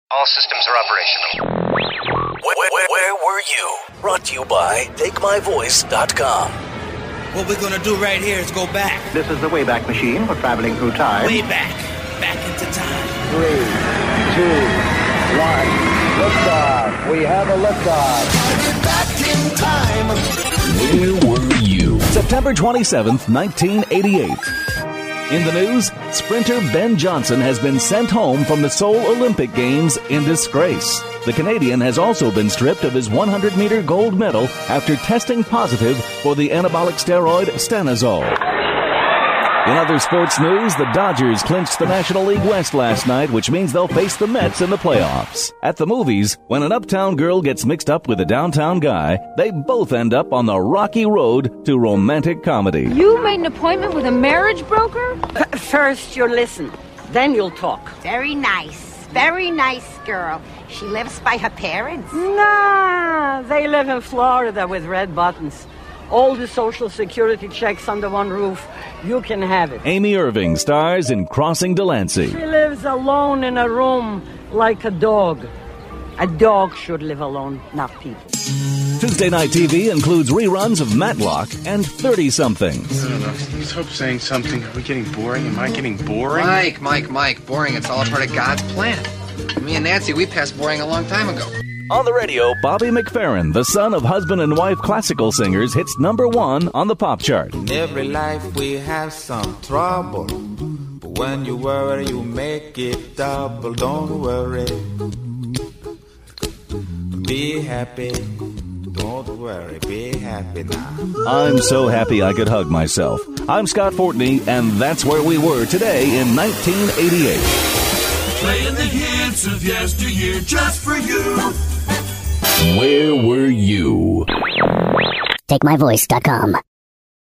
All systems are operational. Where were you? Brought to you by TakeMyVoice.com. What we're gonna do right here is go back. This is the Wayback Machine for traveling through time. Way back. Back into time. 3, 2, 1. Liftoff. We have a liftoff. Back in time. Where were you? September 27th, 1988. In the news, sprinter Ben Johnson has been sent home from the Seoul Olympic Games in disgrace. The Canadian has also been stripped of his 100-meter gold medal after testing positive for the anabolic steroid stanozol. In other sports news, the Dodgers clinched the National League West last night, which means they'll face the Mets in the playoffs. At the movies, when an uptown girl gets mixed up with a downtown guy, they both end up on the rocky road to romantic comedy. You made an appointment with a marriage broker? First you'll listen, then you'll talk. Very nice girl. She lives by her parents. Nah, they live in Florida with red buttons. All the Social Security checks under one roof. You can have it. Amy Irving stars in Crossing Delancey. She lives alone in a room like a dog. A dog should live alone, not people. Tuesday Night TV includes reruns of Matlock and 30-somethings. I don't know. Let's hope saying something. Are we getting boring? Am I getting boring? Mike, boring. It's all a part of God's plan. Me and Nancy, we passed boring a long time ago. On the radio, Bobby McFerrin, the son of husband and wife classical singers, hits #1 on the pop chart. In every life we have some trouble, but when you worry you make it double. Don't worry, be happy. Don't worry, be happy now. I'm so happy I could hug myself. I'm Scott Fortney, and that's where we were today in 1988. Playing the hits of yesteryear just for you. Where were you? TakeMyVoice.com.